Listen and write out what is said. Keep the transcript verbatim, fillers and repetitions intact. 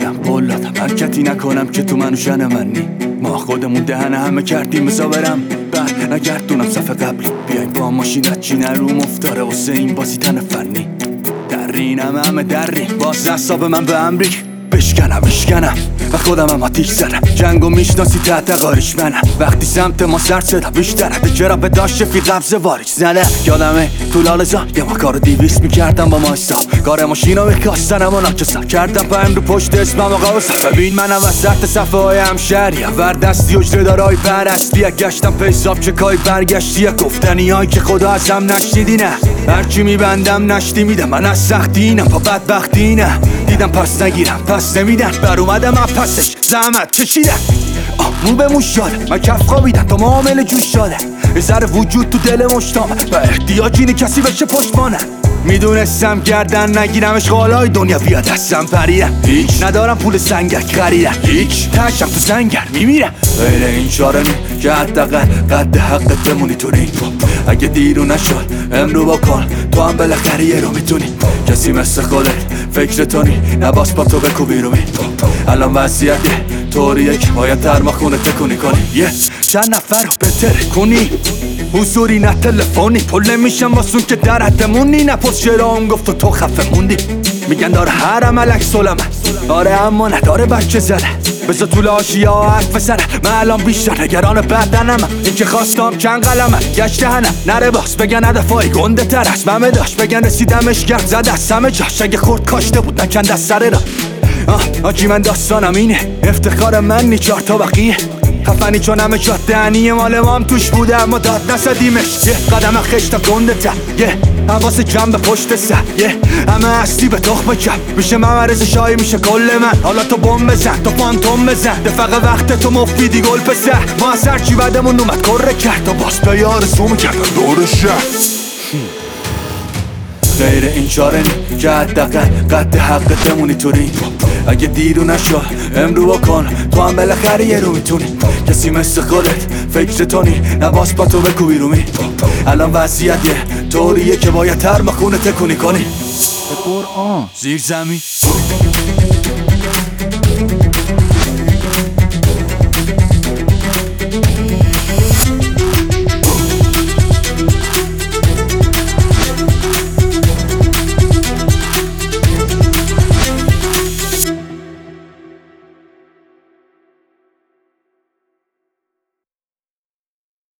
دیدم قولاتم حرکتی نکنم که تو منو شن منی. ما خودمون دهن همه کردیم بزا برم بعد نگردونم صف قبلی. بیای با ماشینت چی نروم افتاره واسه این بازی تن فنی. درینم همه درین باز اصاب من به امریک بشکنم بشکنم و خودم هم آتیش زدم. جنگو میشناسی تحت قاریش منم. وقتی سمت ما سر صدا بیشتره ده چرا به داشت فی قبض واریش زنه. یادمه تو لالزا یه ما کارو دیویست میکردم با ما حساب. کار ماشینو میکاستنم و ناکسم کردم پایم رو پشت اسمم و قوسم. ببین منم وسط صفحه های همشهری وردستی اجره دارای پرستی. گشتم پیساب چه کای برگشتی گفتنی هایی که خدا از هم نشنیدی. نه هرچی میبندم نشتی میدم من از سختی اینم پا بدبختی نه. دیدم پس نگیرم پس نمیدن بر اومدم از پسش زحمت کشیدم. مو به مو شاده من کف خوابیدم تا معامل جوش شاده. یه ذره وجود تو دل مشتامه و احتیاج اینه کسی بشه پشتمانه. میدونستم گردن نگیرم اشغالای دنیا بیا دستم پریدم. هیچ ندارم پول سنگک خریدم هیچ تشم تو سنگر میمیرم. غیر این چاره نی که حداقل قد حقت بمونی تو رینگ. اگه دیرو نشد امرو بکن تو هم بالاخره یه رو میتونی. کسی مثل خودت فکر تونی نباس با تو بکو بیرومی. الان وضعیته طوریه که باید ترماخونه تکونی کنی. یه چند نفر رو بهتر کنی حضوری نه تلفنی. پل نمیشم واسون که در حدمونی. نپرس چرا اون گفت و تو خفه موندی. میگن داره هر عملک سلمه داره اما نداره بچه زده. بذار طول آشیا حرف بزنه من الان بیشتر نگران بدنم. این که خواستم چند قلمه گشت دهنم نره باز بگن هدفای گنده تر از ممه داشت. بگن رسیدمش گرد زد از همه جاش. اگه خورد کاشته بود نکند از سر را. آه آجی من داستانم اینه افتخار من نی چار تا بقیه خفنی چون همه جات دهنی مال ما هم توش بوده اما داد نسدیمش. یه قدم خشتم گنده تر یه حواس جمع به پشت سر یه همه هستی به تخم کم. میشه ممرز شایی میشه کل من. حالا تو بوم بزن تو فانتوم بزن دفقه وقت تو مفیدی گل پسر. ما از هرچی بعدمون اومد کره کرد تا باز به یار سوم کردن دور شهر. غیر این چاره نی که حداقل قد حقت بمونی تو رینگ. اگه دیرو نشد امرو بکن تو هم بالاخره یه رو میتونی. کسی مثل خودت فکر تونی نباس با تو بکو بیرومی. الان وضعیت یه طوریه که باید ترماخونه تکونی کنی. به قرآن زیر زمین